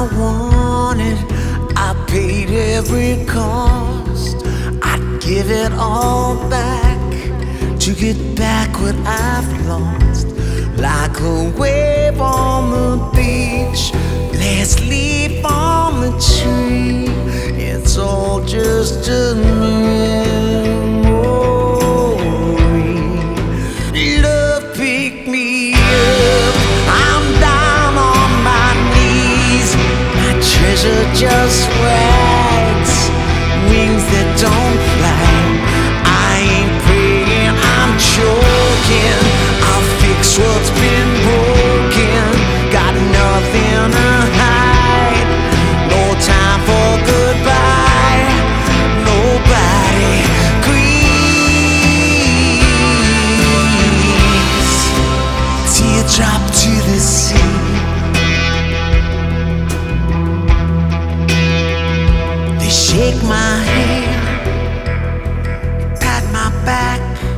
I wanted, I paid every cost. I'd give it all back to get back what I've lost. Like a wave on the beach, last leaf on the tree. It's all just a memory. Love picked me up, I'm down on my knees. My treasure just wags, wings that don't fly. I ain't praying, I'm choking. I'll fix what's been broken. Got nothing to hide, no time for goodbye. Nobody grieves. Teardrop to the sea. They shake my hand, pat my back.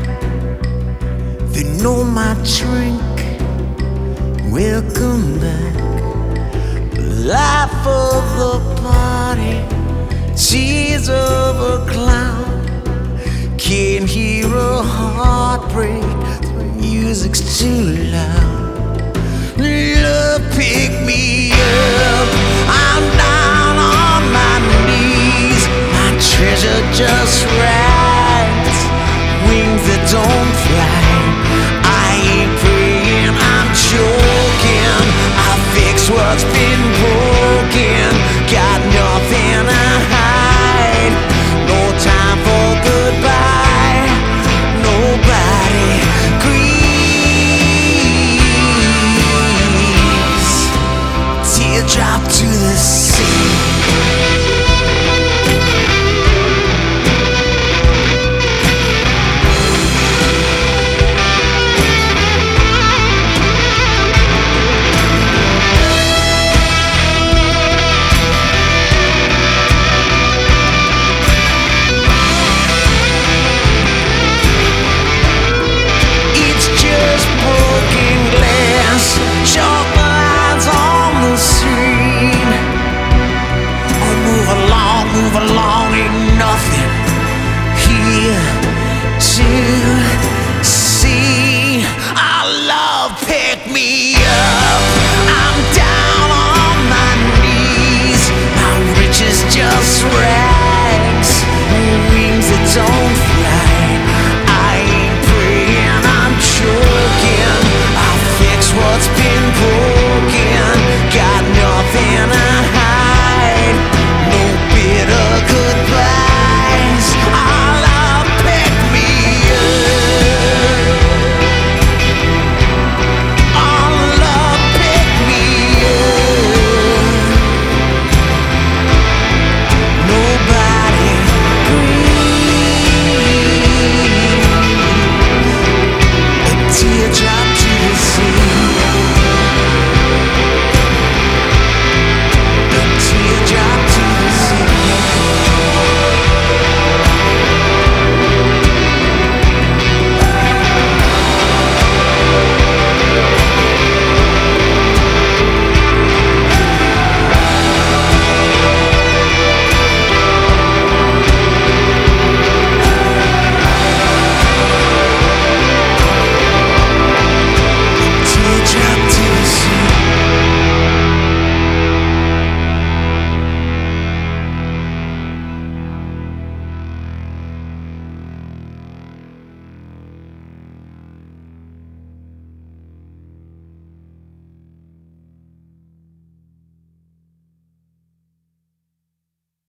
They know my drink. Welcome back. Life of the party, tears of a clown. Can't hear a heartbreak, the music's too loud. Love picked me up, I'm down on my knees. My treasure just ran.